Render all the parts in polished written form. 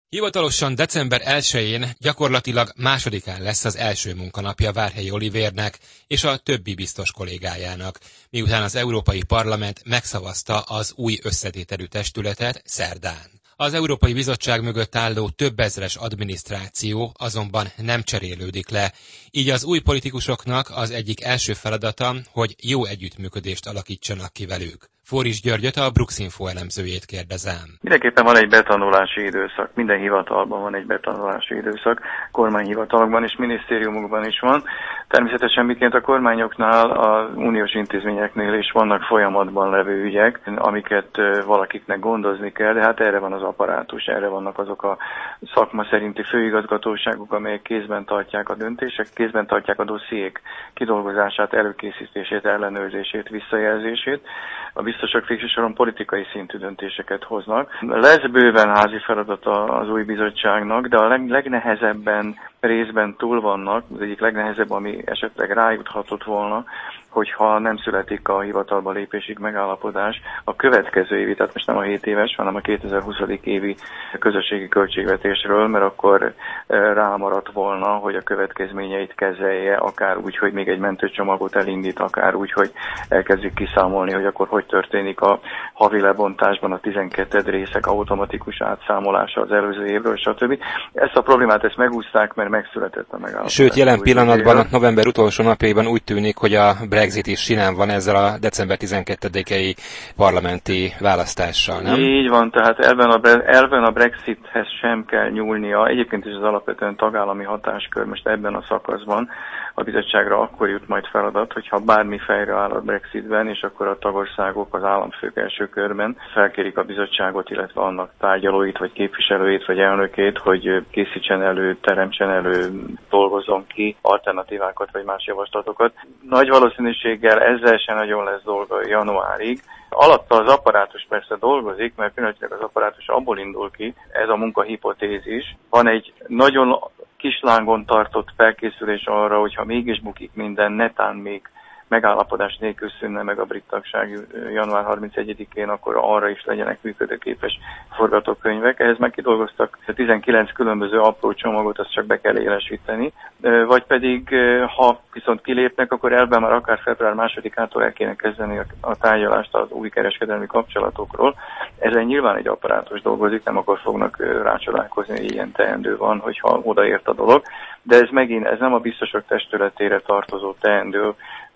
Hivatalosan december 1-én, gyakorlatilag másodikán lesz az első munkanapja Várhelyi Olivérnek és a többi biztos kollégájának, miután az Európai Parlament megszavazta az új összetételű testületet szerdán. Az Európai Bizottság mögött álló több ezres adminisztráció azonban nem cserélődik le, így az új politikusoknak az egyik első feladata, hogy jó együttműködést alakítsanak ki velük. Fóris Györgyöt, a Bruxinfo elemzőjét kérdezem. Mindenképpen van egy betanulási időszak, minden hivatalban van egy betanulási időszak, kormányhivatalokban és minisztériumokban is van. Természetesen miként a kormányoknál, az uniós intézményeknél is vannak folyamatban levő ügyek, amiket valakiknek gondozni kell, de hát erre van az apparátus, erre vannak azok a szakma szerinti főigazgatóságok, amelyek kézben tartják a döntések, kézben tartják a dossziék kidolgozását, előkészítését, ellenőrzését, visszajelzését. A biztosok végső soron politikai szintű döntéseket hoznak. Lesz bőven házi feladata az új bizottságnak, de a legnehezebben részben túl vannak, az egyik legnehezebb, ami esetleg rájuthatott volna, hogyha nem születik a hivatalba lépésig megállapodás a következő évi, tehát most nem a 7 éves, hanem a 2020. évi közösségi költségvetésről, mert akkor rámaradt volna, hogy a következményeit kezelje, akár úgy, hogy még egy mentőcsomagot elindít, akár úgy, hogy elkezdjük kiszámolni, hogy akkor hogy történik a havi lebontásban a 12 részek automatikus átszámolása az előző évről, stb. Ezt a problémát megúszták, mert megszületett a megállapodás. Sőt, jelen pillanatban, november utolsó napjában úgy tűnik, hogy a Brexit is sinán van ezzel a december 12-i parlamenti választással, nem? Így van, tehát elven a Brexithez sem kell nyúlnia. Egyébként is az alapvetően tagállami hatáskör most ebben a szakaszban. A bizottságra akkor jut majd feladat, hogyha bármi fejre áll a Brexitben, és akkor a tagországok, az államfők első körben felkérik a bizottságot, illetve annak tárgyalóit, vagy képviselőit, vagy elnökét, hogy készítsen elő, teremtsen elő, dolgozzon ki alternatívákat, vagy más javaslatokat. Nagy valószínűséggel ezzel sem nagyon lesz dolga januárig. Alatta az apparátus persze dolgozik, mert pillanatilag az apparátus abból indul ki, ez a munkahipotézis. Van egy nagyon kislángon tartott felkészülés arra, hogyha mégis bukik minden, netán még megállapodás nélkül szűnne meg a brit tagság január 31-én, akkor arra is legyenek működőképes forgatókönyvek. Ehhez meg kidolgoztak 19 különböző apró csomagot, azt csak be kell élesíteni. Vagy pedig, ha viszont kilépnek, akkor elben már akár február 2-ától el kéne kezdeni a tárgyalást az új kereskedelmi kapcsolatokról. Ezen nyilván egy apparátus dolgozik, nem akkor fognak rácsodálkozni, hogy ilyen teendő van, hogyha odaért a dolog. De ez nem a biztosok testületére tartozó teendő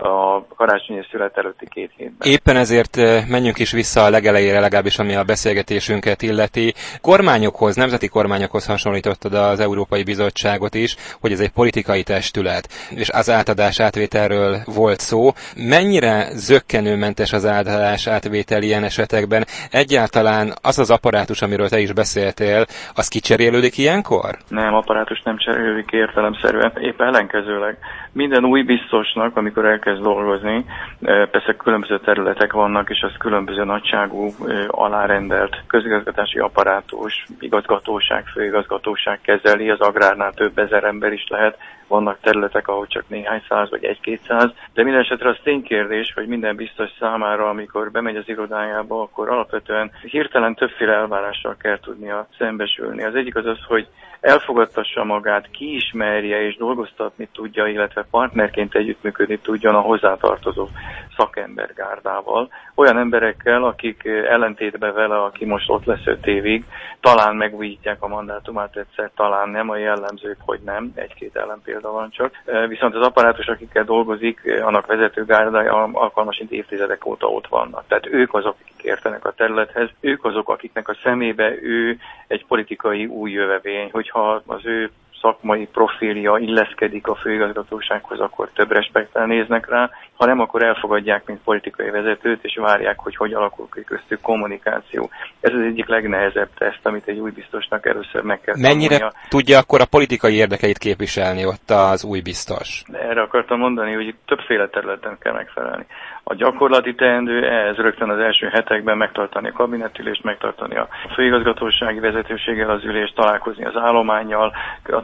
a karácsonyi szület előtti 2 hétben. Éppen ezért menjünk is vissza a legelejére, legalábbis ami a beszélgetésünket illeti. Kormányokhoz, nemzeti kormányokhoz hasonlítottad az Európai Bizottságot is, hogy ez egy politikai testület, és az átadás átvételről volt szó. Mennyire zökkenőmentes az átadás átvétel ilyen esetekben? Egyáltalán az az apparátus, amiről te is beszéltél, az kicserélődik ilyenkor? Nem, apparátus nem cserélődik értelemszerűen, épp ellenkezőleg. Minden új biztosnak, amikor elkezd dolgozni, persze különböző területek vannak, és az különböző nagyságú, alárendelt közigazgatási apparátus, igazgatóság, főigazgatóság kezeli, az agrárnál több ezer ember is lehet, vannak területek, ahol csak néhány száz vagy 1-200, de minden esetre az ténykérdés, hogy minden biztos számára, amikor bemegy az irodájába, akkor alapvetően hirtelen többféle elvárással kell tudnia szembesülni. Az egyik az, hogy elfogadtassa magát, kiismerje és dolgoztatni tudja, illetve partnerként együttműködni tudjon a hozzátartozó szakembergárdával. Olyan emberekkel, akik ellentétben vele, aki most ott lesz 5 évig, talán megújítják a mandátumát egyszer, talán nem, a jellemzők, hogy nem, 1-2 ellenpélda van csak. Viszont az apparátus, akikkel dolgozik, annak vezetőgárdája alkalmasint évtizedek óta ott vannak. Tehát ők azok, akik értenek a területhez, ők azok, akiknek a szemébe ő egy politikai új jövevény, hogyha az ő szakmai profilja illeszkedik a főigazgatósághoz, akkor több respekttel néznek rá, ha nem, akkor elfogadják, mint politikai vezetőt, és várják, hogy alakul ki köztük kommunikáció. Ez az egyik legnehezebb teszt, amit egy új biztosnak először meg kell tanulnia. Mennyire tudja akkor a politikai érdekeit képviselni ott az új biztos? Erre akartam mondani, hogy többféle területen kell megfelelni. A gyakorlati teendő ez rögtön az első hetekben megtartani a kabinetülést, megtartani a főigazgatósági vezetőséggel az ülést, találkozni az állománnyal,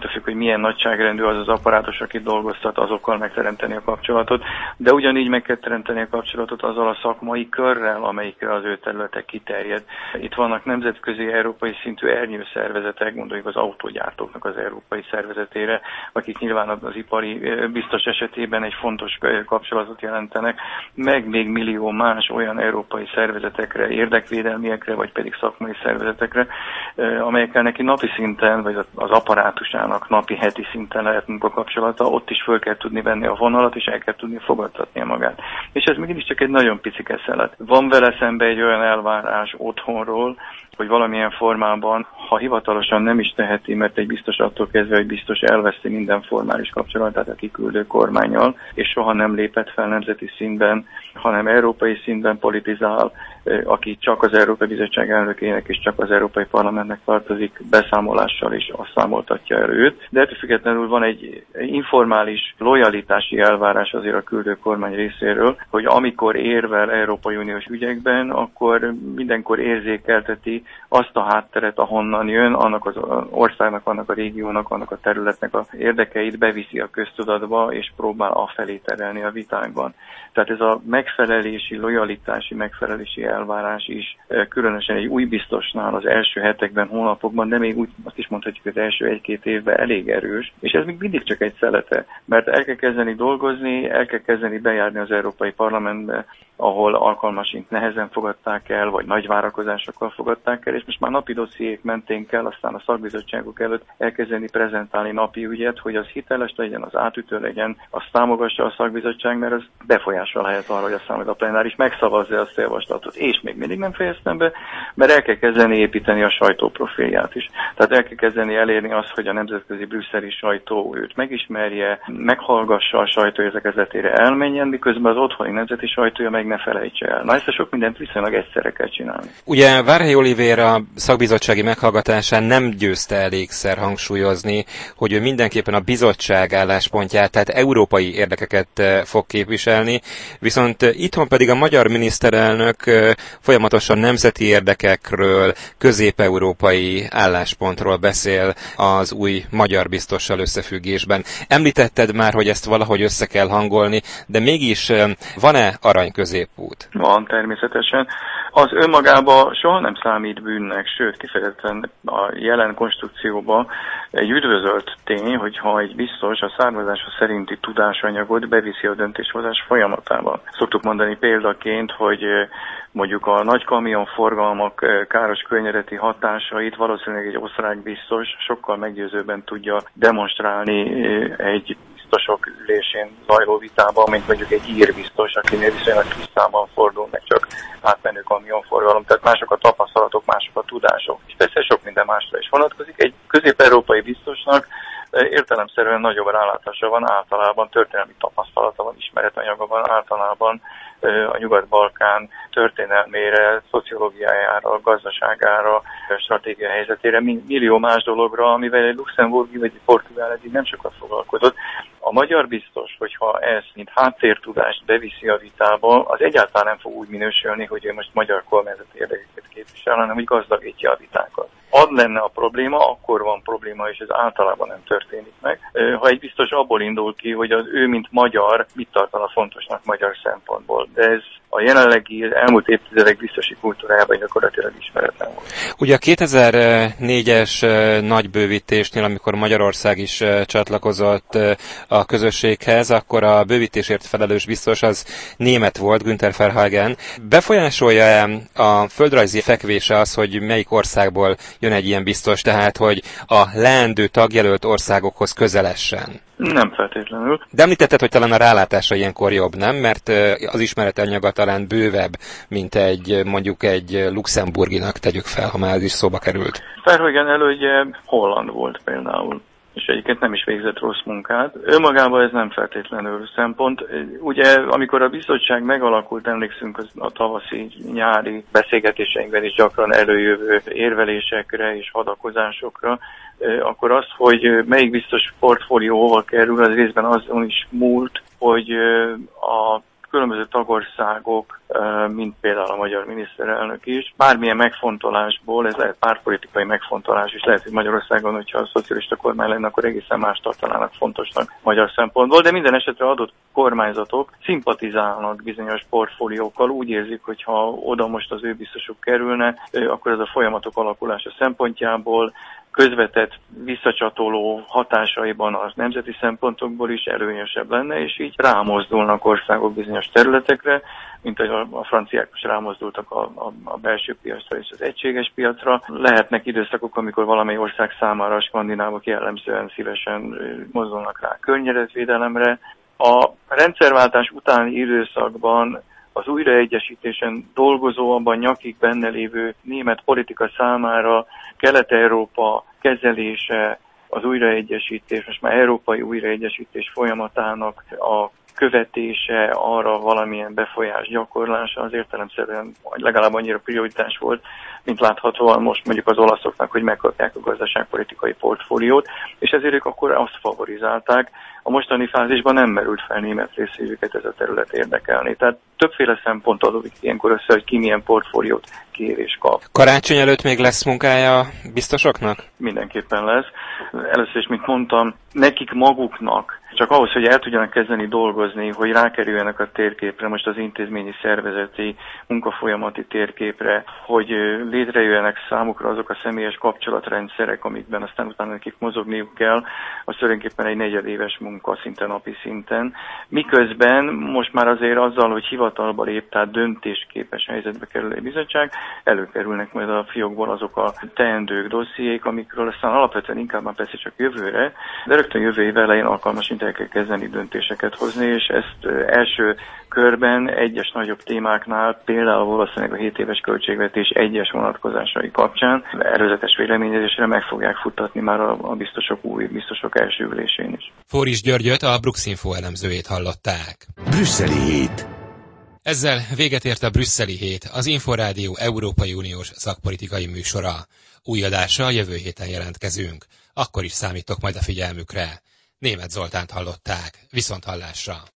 függ, hogy milyen nagyságrendű az az apparátus, aki dolgoztat, azokkal megteremteni a kapcsolatot, de ugyanígy meg kell teremteni a kapcsolatot azzal a szakmai körrel, amelyikre az ő területe kiterjed. Itt vannak nemzetközi, európai szintű ernyőszervezetek, gondoljuk az autógyártóknak az európai szervezetére, akik nyilván az ipari biztos esetében egy fontos kapcsolatot jelentenek, meg még millió más olyan európai szervezetekre, érdekvédelmiekre, vagy pedig szakmai szervezetekre, amelyekkel neki napi szinten, vagy az apparátusának napi, heti szinten lehet munkakapcsolata, ott is föl kell tudni venni a vonalat, és el kell tudni fogadtatnia magát. És ez mégis csak egy nagyon picike szelet. Van vele szembe egy olyan elvárás otthonról, hogy valamilyen formában, ha hivatalosan nem is teheti, mert egy biztos attól kezdve, hogy biztos elveszti minden formális kapcsolatát a kiküldő kormánnyal, és soha nem lépett fel nemzeti szintben, hanem európai szintben politizál, aki csak az Európai Bizottság elnökének és csak az Európai Parlamentnek tartozik, beszámolással is azt számoltatja el őt. De ettől függetlenül van egy informális lojalitási elvárás azért a küldő kormány részéről, hogy amikor érvel Európai Uniós ügyekben, akkor mindenkor érzékelteti azt a hátteret, ahonnan jön, annak az országnak, annak a régiónak, annak a területnek az érdekeit beviszi a köztudatba, és próbál afelé terelni a vitákban. Tehát ez a megfelelési, lojalitási megfelelési elvárás is különösen egy új biztosnál az első hetekben, hónapokban, de még úgy azt is mondhatjuk, hogy az első egy-két évben elég erős, és ez még mindig csak egy szelete, mert el kell kezdeni dolgozni, el kell kezdeni bejárni az Európai Parlamentbe, ahol alkalmasint nehezen fogadták el, vagy nagy várakozásokkal fogadták el, és most már napi dossziék mentén kell aztán a szakbizottságok előtt elkezdeni prezentálni napi ügyet, hogy az hiteles legyen, az átütő legyen, azt támogassa a szakbizottság, mert az befolyással lehet arra, hogy aztán meg a plenáris megszavazza azt a javaslatot. És még mindig nem fejeztem be, mert el kell kezdeni építeni a sajtóprofilját is. Tehát el kell kezdeni elérni azt, hogy a nemzetközi brüsszeli sajtó őt megismerje, meghallgassa a sajtóértekezletére, elmenjen, miközben az otthoni nemzeti sajtója meg ne felejtse el. Na, ezt a sok mindent viszonylag egyszerre kell csinálni. Ugye Várhelyi Olivér a szakbizottsági meghallgatásán nem győzte elégszer hangsúlyozni, hogy ő mindenképpen a bizottság álláspontját, tehát európai érdekeket fog képviselni, viszont itthon pedig a magyar miniszterelnök folyamatosan nemzeti érdekekről, közép-európai álláspontról beszél az új magyar biztossal összefüggésben. Említetted már, hogy ezt valahogy össze kell hangolni, de mégis van-e arany középút? Van, természetesen. Az önmagában soha nem számít bűnnek, sőt, kifejezetten a jelen konstrukcióban egy üdvözölt tény, hogyha egy biztos a származása szerinti tudásanyagot beviszi a döntéshozás folyamatában. Szoktuk mondani példaként, hogy mondjuk a nagy kamionforgalmak káros környezeti hatásait valószínűleg egy osztrák biztos sokkal meggyőzőbben tudja demonstrálni egy biztosok ülésén zajló vitában, mint mondjuk egy ír biztos, akinél viszonylag kis számban fordul meg csak átmenő kamionforgalom. Tehát mások a tapasztalatok, mások a tudások. És persze sok minden másra is vonatkozik. Egy közép-európai biztosnak értelemszerűen nagyobb rálátása van, általában történelmi tapasztalata van, ismeretanyaga van, általában a Nyugat-Balkán történelmére, szociológiájára, gazdaságára, stratégiai helyzetére, millió más dologra, amivel egy luxemburgi vagy egy portugál eddig nem sokat foglalkozott. A magyar biztos, hogyha ezt, mint háttértudást beviszi a vitába, az egyáltalán nem fog úgy minősülni, hogy ő most magyar kormányzati érdekeket képvisel, hanem hogy gazdagítja a vitákat. Az lenne a probléma, akkor van probléma, és ez általában nem történik meg. Ha egy biztos abból indul ki, hogy az ő, mint magyar, mit tartana fontosnak magyar szempontból. De ez a jelenlegi elmúlt évtizedek biztosi kultúrájában gyakorlatilag ismeretlen volt. Ugye a 2004-es nagy bővítésnél, amikor Magyarország is csatlakozott a közösséghez, akkor a bővítésért felelős biztos az német volt, Günther Verheugen. Befolyásolja-e a földrajzi fekvése az, hogy melyik országból jön egy ilyen biztos, tehát hogy a leendő tagjelölt országokhoz közelessen? Nem feltétlenül. De említetted, hogy talán a rálátása ilyenkor jobb, nem? Mert az ismeretanyaga talán bővebb, mint mondjuk egy luxemburginak, tegyük fel, ha már ez is szóba került. Verheugen elődje holland volt például, és egyébként nem is végzett rossz munkát. Önmagában ez nem feltétlenül szempont. Ugye, amikor a bizottság megalakult, emlékszünk a tavaszi, nyári beszélgetéseinkben is gyakran előjövő érvelésekre és hadakozásokra, akkor az, hogy melyik biztos portfólió hova kerül, az részben azon is múlt, hogy a különböző tagországok, mint például a magyar miniszterelnök is, bármilyen megfontolásból, ez lehet pártpolitikai megfontolás is, lehet, hogy Magyarországon, hogyha a szocialista kormány lenne, akkor egészen más tartanának fontosnak magyar szempontból, de minden esetre adott kormányzatok szimpatizálnak bizonyos portfóliókkal, úgy érzik, hogy ha oda most az ő biztosuk kerülne, akkor ez a folyamatok alakulása szempontjából közvetett visszacsatoló hatásaiban az nemzeti szempontokból is előnyösebb lenne, és így rámozdulnak országok bizonyos területekre, mint ahogy a franciák is rámozdultak a belső piacra és az egységes piacra. Lehetnek időszakok, amikor valamely ország számára a skandinávok jellemzően szívesen mozdulnak rá környezetvédelemre. A rendszerváltás utáni időszakban az újraegyesítésen dolgozó, abban nyakig benne lévő német politika számára Kelet-Európa kezelése, az újraegyesítés, most már európai újraegyesítés folyamatának a követése, arra valamilyen befolyás gyakorlása az értelemszerűen legalább annyira prioritás volt, mint láthatóan most mondjuk az olaszoknak, hogy megkapják a gazdaságpolitikai portfóliót, és ezért ők akkor azt favorizálták. A mostani fázisban nem merült fel német részvevőket ez a terület érdekelni. Tehát többféle szempont adódik ilyenkor össze, hogy ki milyen portfóliót kér és kap. Karácsony előtt még lesz munkája biztosoknak? Mindenképpen lesz. Először is, mint mondtam, nekik maguknak, csak ahhoz, hogy el tudjanak kezdeni dolgozni, hogy rákerüljenek a térképre, most az intézményi szervezeti munkafolyamati térképre, hogy létrejöjjenek számukra azok a személyes kapcsolatrendszerek, amikben aztán utána nekik mozogniuk kell, az tulajdonképpen egy negyedéves munka szinte napi szinten. Miközben most már azért azzal, hogy hivatalba lép, tehát döntésképes helyzetbe kerül egy bizottság, előkerülnek majd a fiókból azok a teendők, dossziék, amikről aztán alapvetően inkább már persze csak jövőre, de rögtön jövő év elején alkalmasint el kell kezdeni döntéseket hozni, és ezt első körben egyes nagyobb témáknál, például valószínűleg a 7 éves költségvetés egyes vonatkozásai kapcsán előzetes véleményezésre meg fogják futtatni már a új biztosok első ülésén is. Fóris Györgyöt, a Bruxinfo elemzőjét hallották. Brüsszeli hét. Ezzel véget ért a Brüsszeli hét, az Inforádió Európai Uniós szakpolitikai műsora. Új adással jövő héten jelentkezünk. Akkor is számítok majd a figyelmükre. Németh Zoltánt hallották. Viszonthallásra!